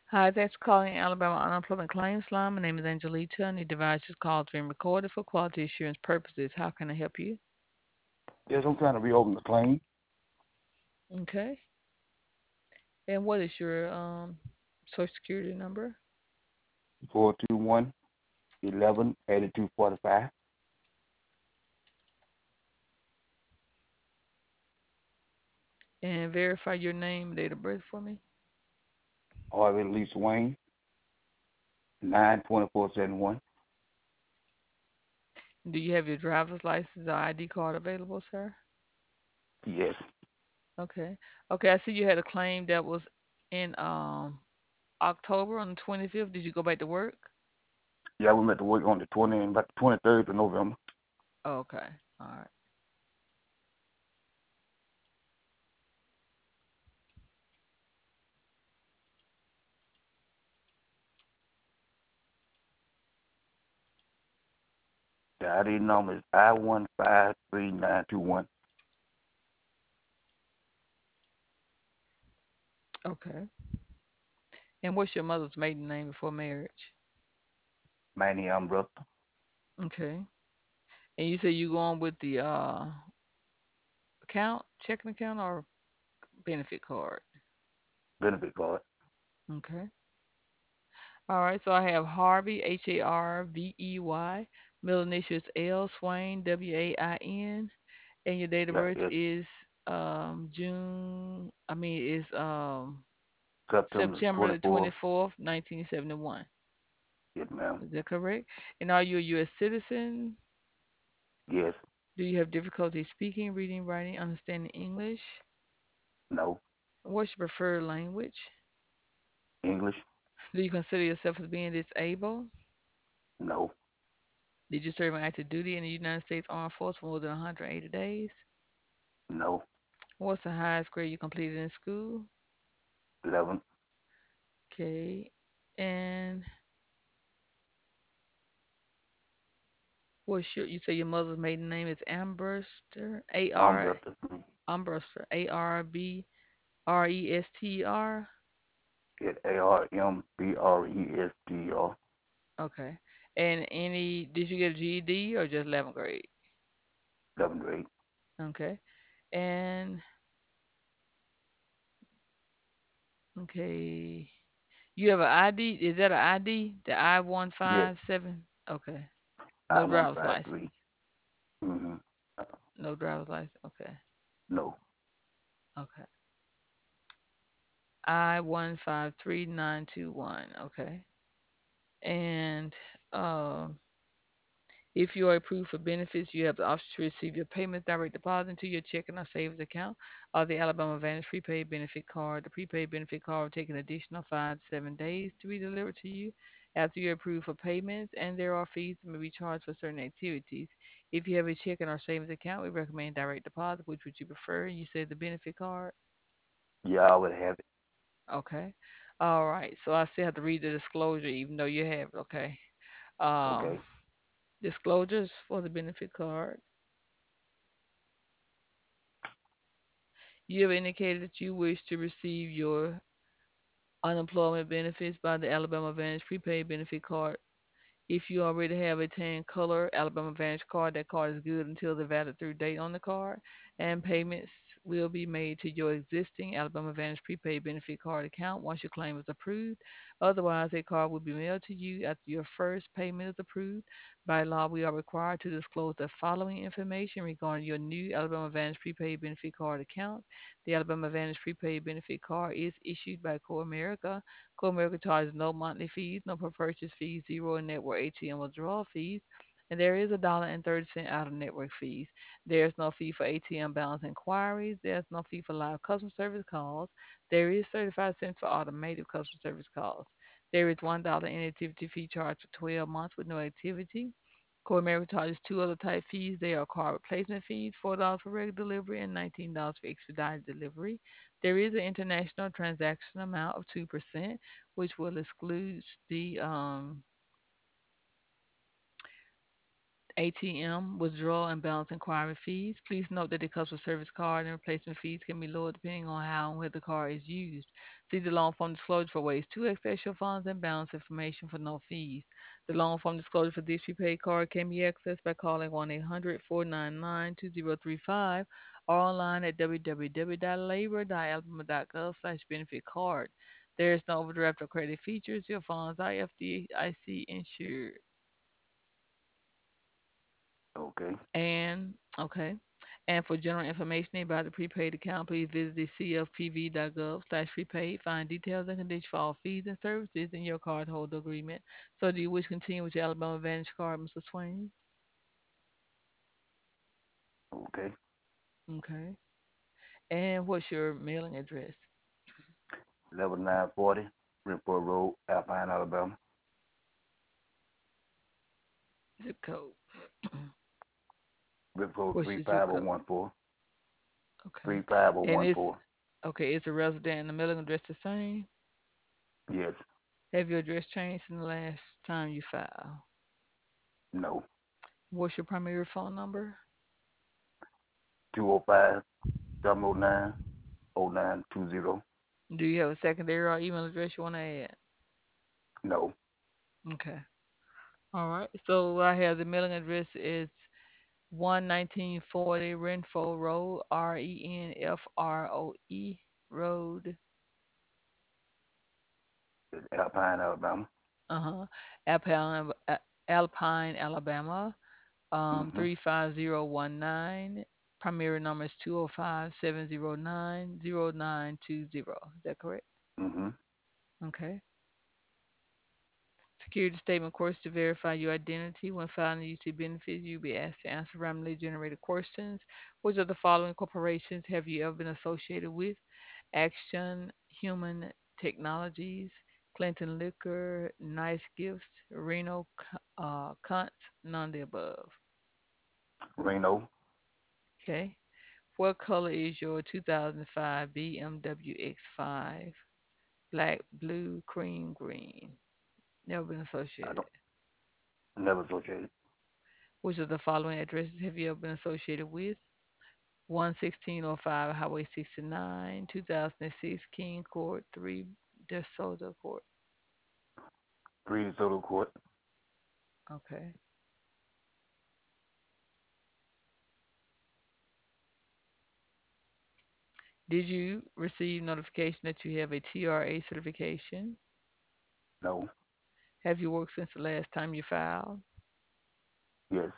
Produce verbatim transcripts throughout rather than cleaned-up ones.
Hi, thanks for calling Alabama Unemployment Claims Line. My name is Angelita, and the device is called being recorded for quality assurance purposes. How can I help you? Yes, I'm trying to reopen the claim. Okay. And what is your um social security number? four two one eleven eighty two forty five. And verify your name and date of birth for me. Harvey Lee Swain, nine twenty four seventy one. Do you have your driver's license or I D card available, sir? Yes. Okay. Okay, I see you had a claim that was in um October on the twenty-fifth. Did you go back to work? Yeah, we met to work on the twenty about the twenty third of November. Okay. All right. The I D number is I one five three nine two one. Okay. And what's your mother's maiden name before marriage? Manny Umbrella. Okay. And you say you going with the uh account, checking account, or benefit card? Benefit card. Okay. All right. So I have Harvey, H A R V E Y. Middle initial is L. Swain, W A I N. And your date of Yeah, birth yes. is um June. I mean, is um September September twenty the fourth. twenty-fourth, nineteen seventy-one. Yes, ma'am. Is that correct? And are you a U S citizen? Yes. Do you have difficulty speaking, reading, writing, understanding English? No. What's your preferred language? English. Do you consider yourself as being disabled? No. Did you serve on active duty in the United States Armed Force for more than one hundred eighty days? No. What's the highest grade you completed in school? eleven. Okay. And what's your, you say your mother's maiden name is Amberster? A R, Umbrella. Amberster, A R B R E S T R? It's A R M B R E S T R. Okay. And any, did you get a G E D or just eleventh grade? eleventh grade. Okay. And, okay. You have an I D? Is that an I D? The I one Yes. five seven? Okay. I No one driver's five license. three. Mm-hmm. No driver's license. Okay. No. Okay. I one five three nine two one. Okay. And um, if you are approved for benefits, you have the option to receive your payments direct deposit into your checking or savings account or the Alabama Advantage prepaid benefit card. The prepaid benefit card will take an additional five to seven days to be delivered to you after you're approved for payments, and there are fees that may be charged for certain activities. If you have a checking or savings account, we recommend direct deposit. Which would you prefer? You said the benefit card? Yeah, I would have it. Okay. All right. So I still have to read the disclosure even though you have it. Okay. Um, Okay. disclosures for the benefit card. You have indicated that you wish to receive your unemployment benefits by the Alabama Advantage prepaid benefit card. If you already have a tan color Alabama Advantage card, that card is good until the valid through date on the card, and payments will be made to your existing Alabama Advantage prepaid benefit card account once your claim is approved. Otherwise, a card will be mailed to you after your first payment is approved. By law, we are required to disclose the following information regarding your new Alabama Advantage prepaid benefit card account. The Alabama Advantage prepaid benefit card is issued by Core America. Comerica charges no monthly fees, no per purchase fees, zero in network A T M withdrawal fees, and there is a dollar and thirty cent out of network fees. There is no fee for A T M balance inquiries. There's no fee for live customer service calls. There is thirty-five cents for automated customer service calls. There is one dollar inactivity fee charged for twelve months with no activity. Core America charges two other type fees. They are card replacement fees, four dollars for regular delivery and nineteen dollars for expedited delivery. There is an international transaction amount of two percent, which will exclude the um, A T M, withdrawal and balance inquiry fees. Please note that the customer service card and replacement fees can be lower depending on how and where the card is used. See the long form disclosure for ways to access your funds and balance information for no fees. The long form disclosure for this prepaid card can be accessed by calling one eight hundred, four nine nine, two zero three five or online at w w w dot labor dot alabama dot gov slash benefit card. There is no overdraft or credit features. Your funds are F D I C insured. Okay. And okay. And for general information about the prepaid account, please visit the c f p v dot gov slash prepaid. Find details and conditions for all fees and services in your cardholder agreement. So do you wish to continue with your Alabama Advantage card, mister Swain? Okay. Okay. And what's your mailing address? Level nine forty, Bridgeport Road, Alpine, Alabama. Zip code. Bridgeport What's three your zip five zero code? one four. Okay. Three five zero And one it's four. okay, is the resident and the mailing address the same? Yes. Have your address changed in the last time you filed? No. What's your primary phone number? Two zero five seven zero nine zero nine two zero. Do you have a secondary or email address you want to add? No. Okay. All right. So I have the mailing address is one nineteen forty Renfro Road, R E N F R O E Road, It's Alpine, Alabama. uh-huh, Alpine, uh, Alpine, Alabama, um, Mm-hmm. three five zero one nine. Primary number is two zero five, seven zero nine, zero nine two zero. Is that correct? Mm-hmm. Okay. Security statement course to verify your identity. When filing U T benefits, you'll be asked to answer randomly generated questions. Which of the following corporations have you ever been associated with? Action Human Technologies, Clinton Liquor, Nice Gifts, Reno uh, Kuntz, none of the above. Reno. Okay. What color is your two thousand five B M W X five? Black, blue, cream, green. Never been I associated. don't never associated. Which of the following addresses have you ever been associated with? one sixteen oh five Highway sixty-nine, two thousand six King Court, three DeSoto Court. Three DeSoto Court. Okay. Did you receive notification that you have a T R A certification? No. Have you worked since the last time you filed? Yes.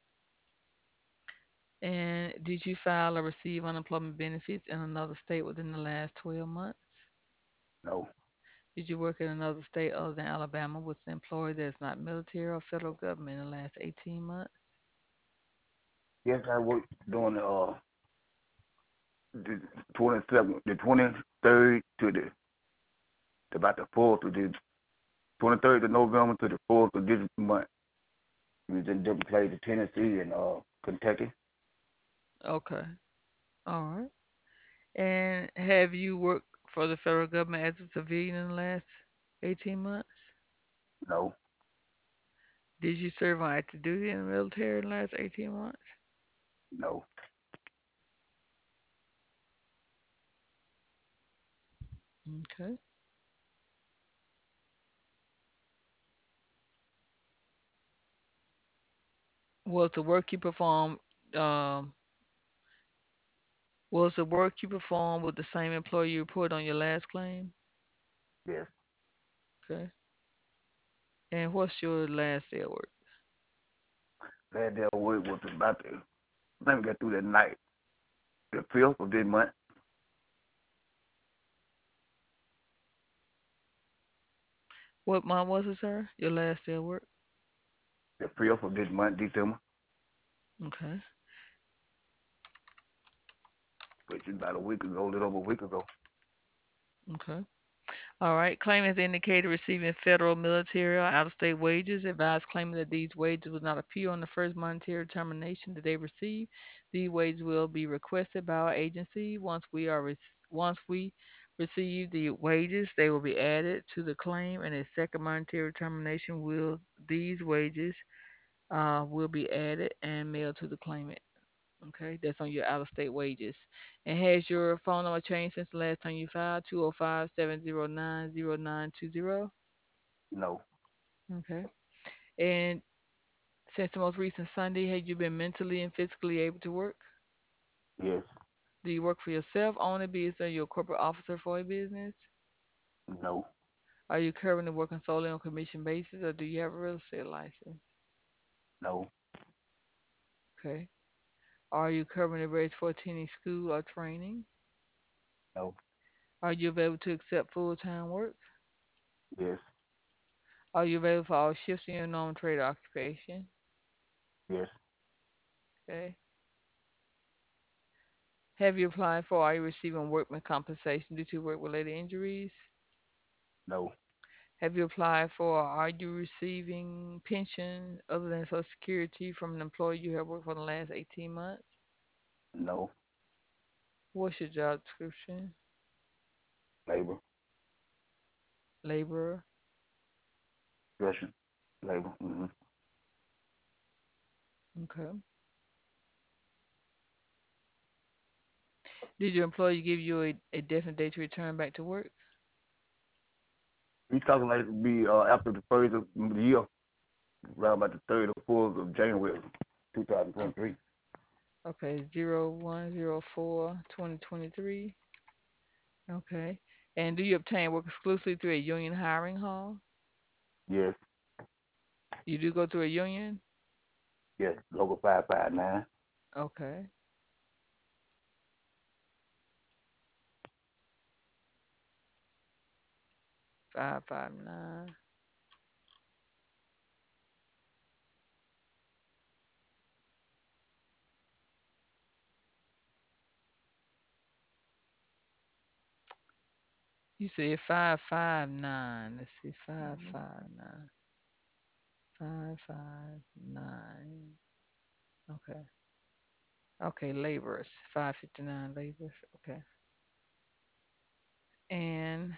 And did you file or receive unemployment benefits in another state within the last twelve months? No. Did you work in another state other than Alabama with an employer that is not military or federal government in the last eighteen months? Yes, I worked during the uh the twenty seventh, the twenty third to the about the fourth to the twenty third of November to the fourth of this month. We was in different places, Tennessee and uh Kentucky. Okay. All right. And have you worked for the federal government as a civilian in the last eighteen months? No. Did you serve on active duty in the military in the last eighteen months? No. Okay. Was the work you performed um, was the work you performed with the same employer you reported on your last claim? Yes. Okay. And what's your last day of work? Last day I worked was about the I think we got through that night. The fifth of this month. What month was it, sir? Your last day of work? The fifth of this month, December, Okay. which is about a week ago, a little over a week ago. Okay. All right. Claimants indicated receiving federal, military, or out-of-state wages. Advised claimant that these wages will not appear on the first monetary determination that they receive. These wages will be requested by our agency. Once we are rec- once we receive the wages, they will be added to the claim, and a second monetary determination will these wages uh, will be added and mailed to the claimant. Okay, that's on your out of state wages. And has your phone number changed since the last time you filed? two oh five, seven oh nine, oh nine two oh. No. Okay. And since the most recent Sunday, have you been mentally and physically able to work? Yes. Do you work for yourself, own a business, or you're a corporate officer for a business? No. Are you currently working solely on commission basis, or do you have a real estate license? No. Okay. Are you currently registered for attending school or training? No. Are you available to accept full-time work? Yes. Are you available for all shifts in your known trade or occupation? Yes. Okay. Have you applied for, are you receiving workman compensation due to work-related injuries? No. Have you applied for, are you receiving pension other than Social Security from an employer you have worked for the last eighteen months? No. What's your job description? Labor. Laborer. Russian. Labor. Mm-hmm. Okay. Did your employer give you a, a definite date to return back to work? He's talking like it'd be uh, after the first of the year, around about the third or fourth of January, O- two thousand twenty-three. Okay, zero one zero four twenty twenty-three. Okay. And do you obtain work exclusively through a union hiring hall? Yes. You do go through a union? Yes. Local five five nine. Okay. five five nine. You said five five nine. Let's see, five Mm-hmm. five nine. five five nine. Okay. Okay, laborers. five fifty-nine laborers. Okay. And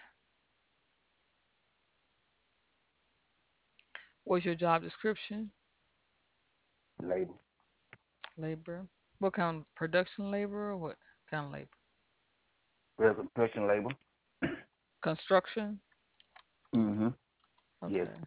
what's your job description? Labor. Labor. What kind of production labor or what kind of labor? There's compression labor. Construction? Mm-hmm. Yes. Okay.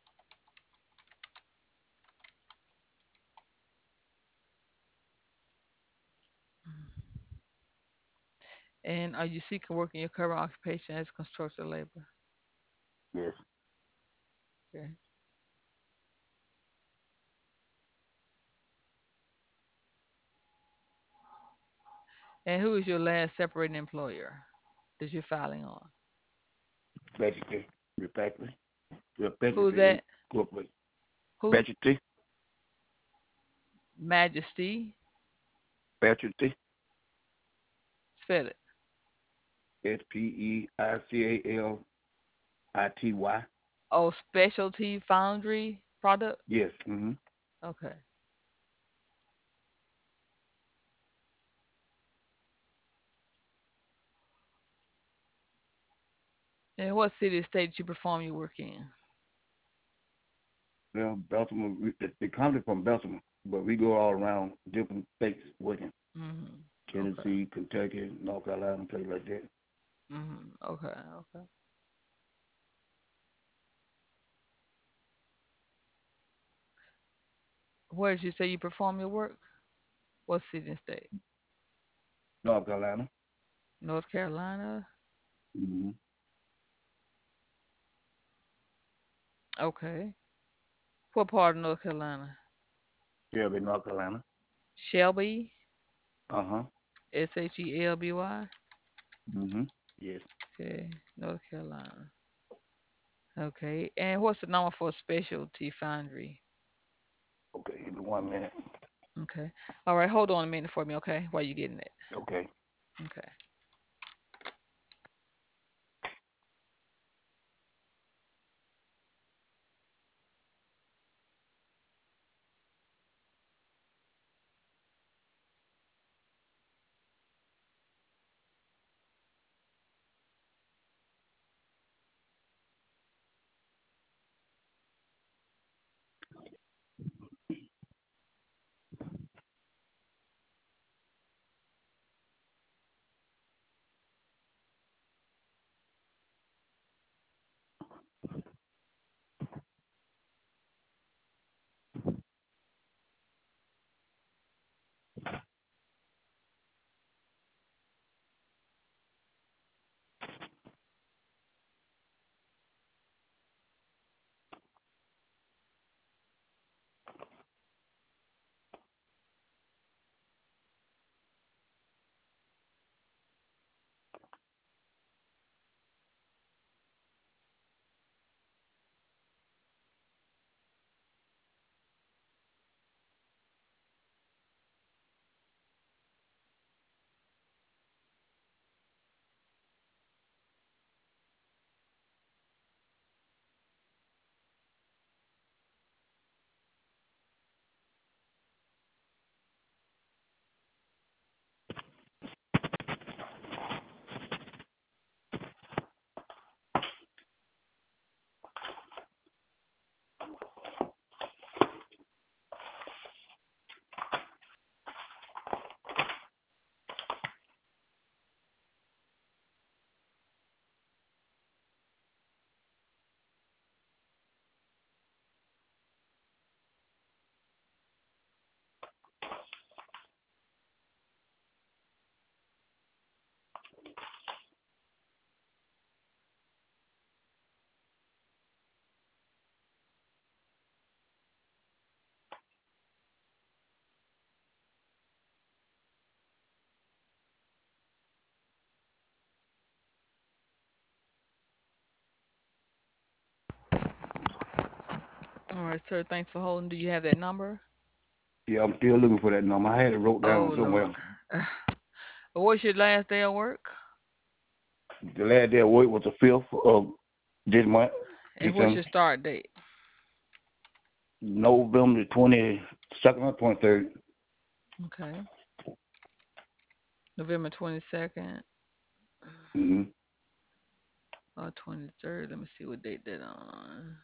And are you seeking work in your current occupation as construction labor? Yes. Okay. And who is your last separating employer that you're filing on? Specialty. Respectively. Who's Specialty that? incorporated. Who? Specialty. Majesty. Specialty. Spell it. S P E I C A L I T Y. Oh, specialty foundry product. Yes. Mm-hmm. Okay. And what city or state did you perform your work in? Well, Baltimore, we- the, the company from Baltimore, but we go all around different states working. Mhm. Okay. Tennessee, Kentucky, North Carolina, places like that. Mhm. Okay. Okay. Where did you say you perform your work? What city and state? North Carolina. North Carolina. Mm-hmm. Okay. What part of North Carolina? Shelby, North Carolina. Shelby. Uh-huh. S H E L B Y. Mm-hmm. Yes. Okay. North Carolina. Okay. And what's the number for specialty foundry? Okay, give me one minute. Okay. All right. Hold on a minute for me. Okay. While you getting it. Okay. Okay. All right, sir. Thanks for holding. Do you have that number? Yeah, I'm still looking for that number. I had it wrote Oh down Lord. somewhere. What's your last day of work? The last day of work was the fifth of this month, And what's December, your start date? November twenty second or twenty third. Okay. November twenty-second Mm-hmm. or twenty-third. Let me see what date that on.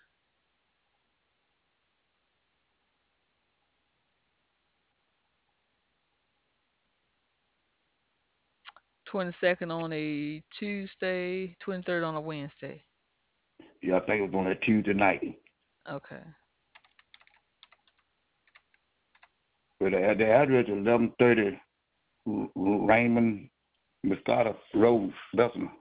twenty-second on a Tuesday, twenty-third on a Wednesday. Yeah, I think it was on that Tuesday night. Okay. But the, the address is eleven thirty Raymond Moscata Road, Bessemer.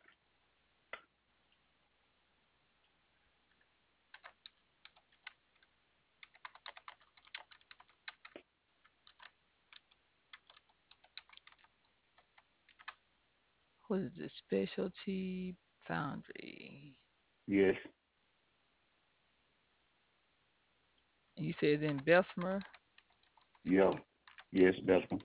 What is this? Specialty Foundry. Yes, You said in Bessemer. yeah, yes, Bessemer.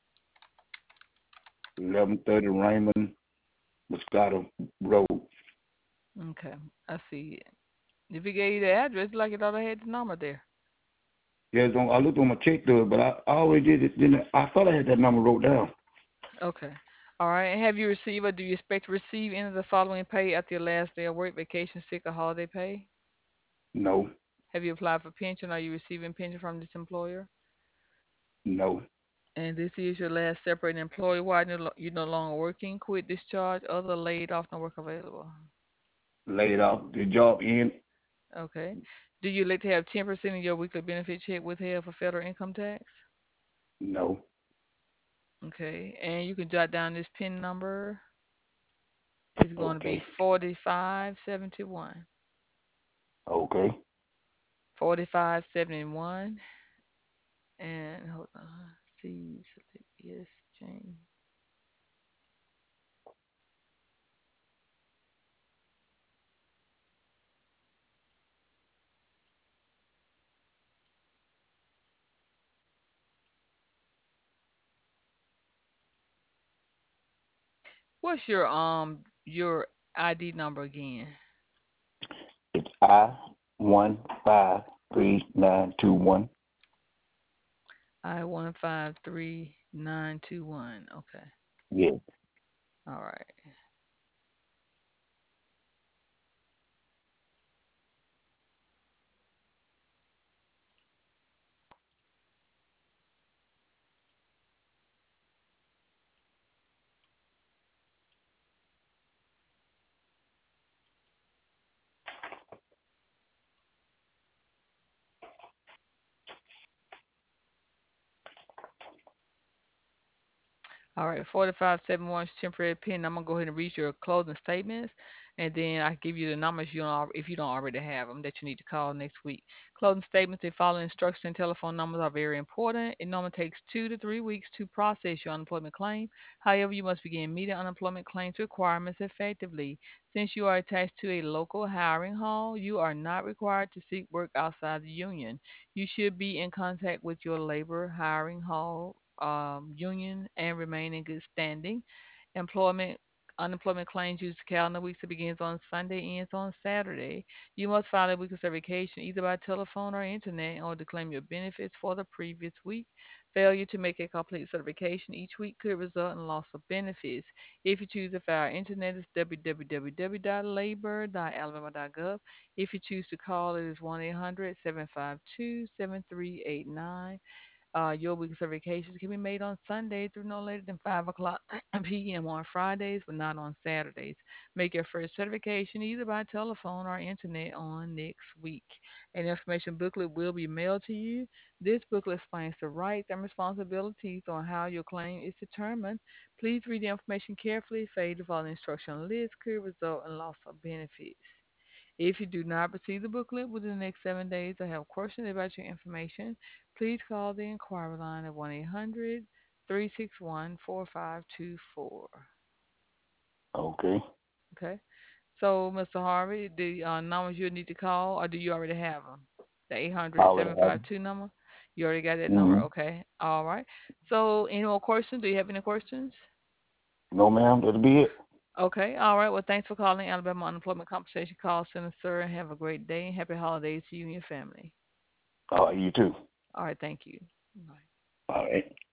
eleven thirty Raymond Moscata Road. Okay. I see it. If he gave you the address, like it ought to had the number there. Yeah, it's on, I looked on my check to it, but I, I always did it. Didn't I? I thought I had that number wrote down. Okay. All right. And have you received or do you expect to receive any of the following pay after your last day of work, vacation, sick, or holiday pay? No, Have you applied for pension? Are you receiving pension from this employer? no, And this is your last separate employee. Why no lo- you no longer working? Quit, discharge, other laid off, no work available. laid off. The job in. Okay. Do you elect to have ten percent of your weekly benefit check withheld for federal income tax? No. Okay. And you can jot down this PIN number. It's going to be Okay. forty-five seventy-one. Okay. forty-five seventy-one. And hold on. See, select yes, change. What's your um your I D number again? It's I one five three nine two one. I one five three nine two one. Okay. Yeah. All right. All right, forty-five seventy-one is temporary pin. I'm gonna go ahead and read your closing statements, and then I give you the numbers you don't al- if you don't already have them that you need to call next week. Closing statements and following instructions and telephone numbers are very important. It normally takes two to three weeks to process your unemployment claim. However, you must begin meeting unemployment claims requirements effectively. Since you are attached to a local hiring hall, you are not required to seek work outside the union. You should be in contact with your labor hiring hall um, union and remain in good standing. Employment Unemployment claims use calendar weeks that begins on Sunday, ends on Saturday. You must file a weekly certification either by telephone or internet or to claim your benefits for the previous week. Failure to make a complete certification each week could result in loss of benefits. If you choose to file internet, it's w w w dot labor dot alabama dot gov. If you choose to call, it is one eight hundred seven five two seven three eight nine. Uh, your weekly certifications can be made on Sunday through no later than five o'clock p m on Fridays, but not on Saturdays. Make your first certification either by telephone or internet on next week. An information booklet will be mailed to you. This booklet explains the rights and responsibilities on how your claim is determined. Please read the information carefully. Failure to follow the instruction list could result in loss of benefits. If you do not receive the booklet within the next seven days or have questions about your information, please call the inquiry line at one eight hundred three six one four five two four. Okay. Okay? So, mister Harvey, the uh, numbers you need to call, or do you already have them? The eight I hundred already seven have five it. two number? You already got that number? Mm-hmm. Okay. All right. So, any more questions? Do you have any questions? No, ma'am. That'll be it. Okay. All right. Well, thanks for calling Alabama Unemployment Compensation Call Center, sir. Have a great day. Happy holidays to you and your family. All right. You too. All right. Thank you. Bye. All right.